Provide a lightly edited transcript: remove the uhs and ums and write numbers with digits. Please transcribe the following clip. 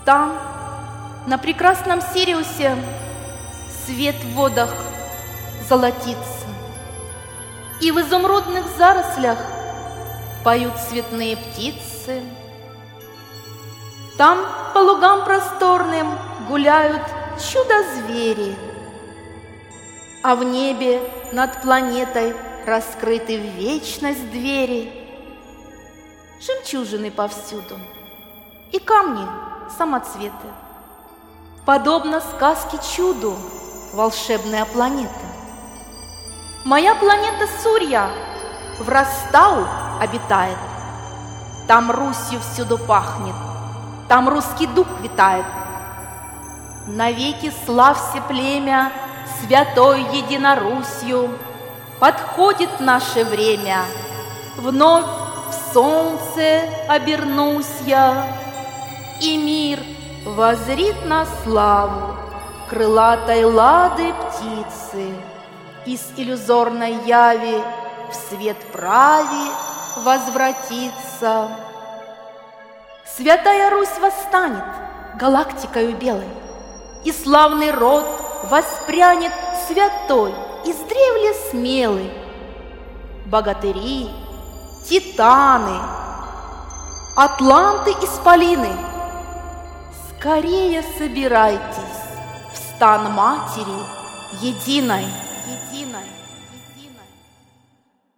Там, на прекрасном Сириусе, свет в водах золотится, и в изумрудных зарослях поют цветные птицы. Там по лугам просторным гуляют чудо-звери, а в небе над планетой раскрыты в вечность двери. Жемчужины повсюду и камни самоцветы. Подобно сказке чуду волшебная планета. Моя планета Сурья в Растау обитает. Там Русью всюду пахнет, там русский дух витает. Навеки славься племя святой Единорусью. Подходит наше время, вновь в солнце обернусь я, и мир воззрит на славу крылатой лады птицы, из иллюзорной яви в свет прави возвратится. Святая Русь восстанет галактикою белой, и славный род воспрянет святой, издревле смелый. Богатыри, титаны, атланты, исполины, скорее собирайтесь в стан матери единой.